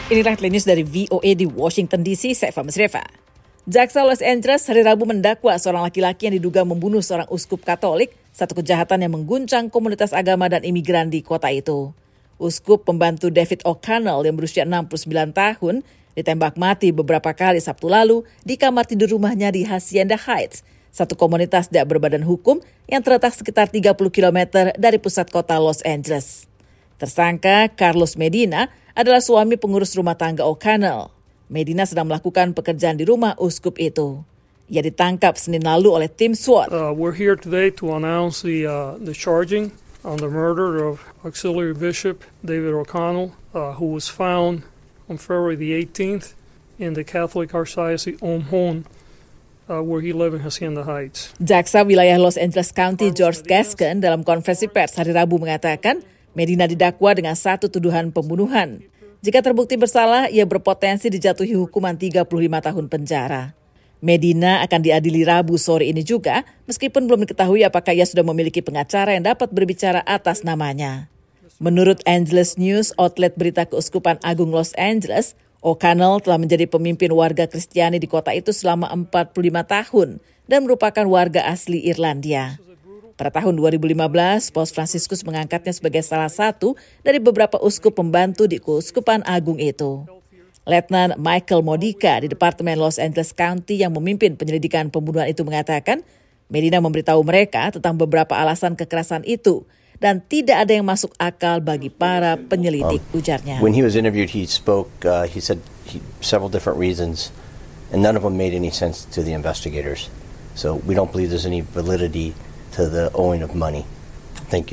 Inilah headline news dari VOA di Washington DC, saya Fahmi Sreva. Jaksa Los Angeles hari Rabu mendakwa seorang laki-laki yang diduga membunuh seorang uskup Katolik, satu kejahatan yang mengguncang komunitas agama dan imigran di kota itu. Uskup pembantu David O'Connell yang berusia 69 tahun ditembak mati beberapa kali Sabtu lalu di kamar tidur rumahnya di Hacienda Heights, satu komunitas tidak berbadan hukum yang terletak sekitar 30 km dari pusat kota Los Angeles. Tersangka Carlos Medina adalah suami pengurus rumah tangga O'Connell. Medina sedang melakukan pekerjaan di rumah uskup itu. Ia ditangkap Senin lalu oleh tim SWAT. We're here today to announce the charging on the murder of Auxiliary Bishop David O'Connell, who was found on February the 18th in the Catholic Archdiocese Omaha, where he lived in Hacienda Heights. Jaksa wilayah Los Angeles County George Gascon dalam konferensi pers hari Rabu mengatakan Medina didakwa dengan satu tuduhan pembunuhan. Jika terbukti bersalah, ia berpotensi dijatuhi hukuman 35 tahun penjara. Medina akan diadili Rabu sore ini juga, meskipun belum diketahui apakah ia sudah memiliki pengacara yang dapat berbicara atas namanya. Menurut Angeles News, outlet berita Keuskupan Agung Los Angeles, O'Connell telah menjadi pemimpin warga Kristiani di kota itu selama 45 tahun dan merupakan warga asli Irlandia. Pada tahun 2015, Paus Fransiskus mengangkatnya sebagai salah satu dari beberapa uskup pembantu di Keuskupan Agung itu. Letnan Michael Modica di Departemen Los Angeles County yang memimpin penyelidikan pembunuhan itu mengatakan, Medina memberitahu mereka tentang beberapa alasan kekerasan itu dan tidak ada yang masuk akal bagi para penyelidik, ujarnya. When he was interviewed, he spoke, he said several different reasons, and none of them made any sense to the investigators. So we don't believe there's any validity to the owing of money. Thank you.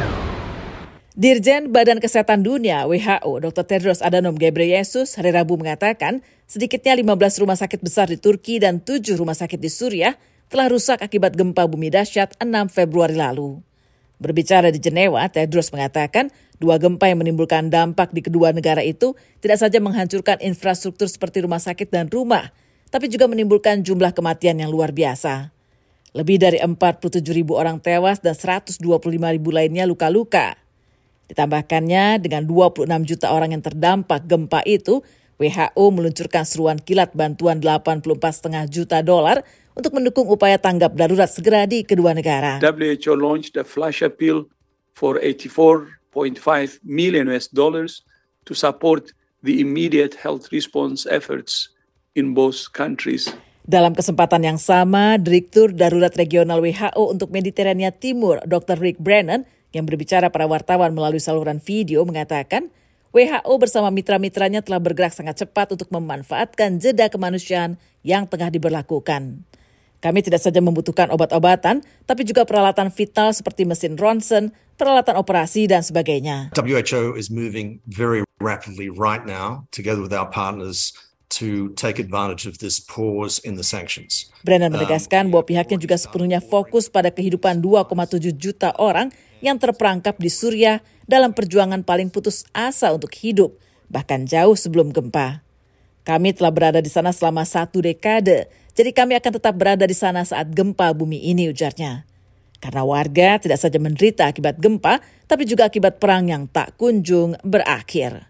Dirjen Badan Kesehatan Dunia WHO Dr. Tedros Adhanom Ghebreyesus hari Rabu mengatakan sedikitnya 15 rumah sakit besar di Turki dan 7 rumah sakit di Suriah telah rusak akibat gempa bumi dahsyat 6 Februari lalu. Berbicara di Jenewa, Tedros mengatakan 2 gempa yang menimbulkan dampak di kedua negara itu tidak saja menghancurkan infrastruktur seperti rumah sakit dan rumah, tapi juga menimbulkan jumlah kematian yang luar biasa. Lebih dari 47.000 orang tewas dan 125.000 lainnya luka-luka. Ditambahkannya dengan 26 juta orang yang terdampak gempa itu, WHO meluncurkan seruan kilat bantuan $84,5 juta untuk mendukung upaya tanggap darurat segera di kedua negara. WHO launched a flash appeal for $84.5 million to support the immediate health response efforts in both countries. Dalam kesempatan yang sama, Direktur Darurat Regional WHO untuk Mediterania Timur, Dr. Rick Brennan, yang berbicara pada wartawan melalui saluran video mengatakan, WHO bersama mitra-mitranya telah bergerak sangat cepat untuk memanfaatkan jeda kemanusiaan yang tengah diberlakukan. Kami tidak saja membutuhkan obat-obatan, tapi juga peralatan vital seperti mesin ronsen, peralatan operasi, dan sebagainya. WHO is moving very rapidly right now, together with our partners, to take advantage of this pause in the sanctions. Brennan menegaskan bahwa pihaknya juga sepenuhnya fokus pada kehidupan 2,7 juta orang yang terperangkap di Suriah dalam perjuangan paling putus asa untuk hidup, bahkan jauh sebelum gempa. Kami telah berada di sana selama 1 dekade, jadi kami akan tetap berada di sana saat gempa bumi ini, ujarnya. Karena warga tidak saja menderita akibat gempa, tapi juga akibat perang yang tak kunjung berakhir.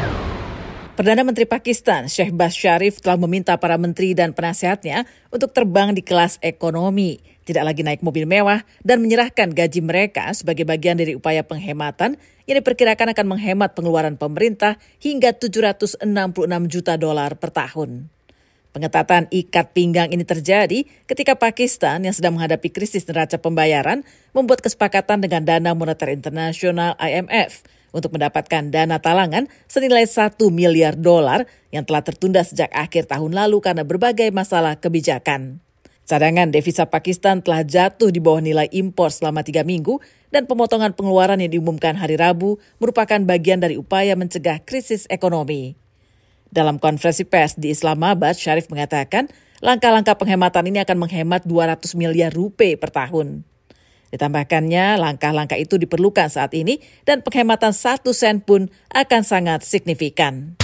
Perdana Menteri Pakistan, Shehbaz Sharif, telah meminta para menteri dan penasehatnya untuk terbang di kelas ekonomi, tidak lagi naik mobil mewah, dan menyerahkan gaji mereka sebagai bagian dari upaya penghematan yang diperkirakan akan menghemat pengeluaran pemerintah hingga $766 juta per tahun. Pengetatan ikat pinggang ini terjadi ketika Pakistan yang sedang menghadapi krisis neraca pembayaran membuat kesepakatan dengan Dana Moneter Internasional IMF untuk mendapatkan dana talangan senilai $1 miliar yang telah tertunda sejak akhir tahun lalu karena berbagai masalah kebijakan. Cadangan devisa Pakistan telah jatuh di bawah nilai impor selama 3 minggu dan pemotongan pengeluaran yang diumumkan hari Rabu merupakan bagian dari upaya mencegah krisis ekonomi. Dalam konferensi pers di Islamabad, Sharif mengatakan langkah-langkah penghematan ini akan menghemat $200 miliar per tahun. Ditambahkannya, langkah-langkah itu diperlukan saat ini dan penghematan 1 sen pun akan sangat signifikan.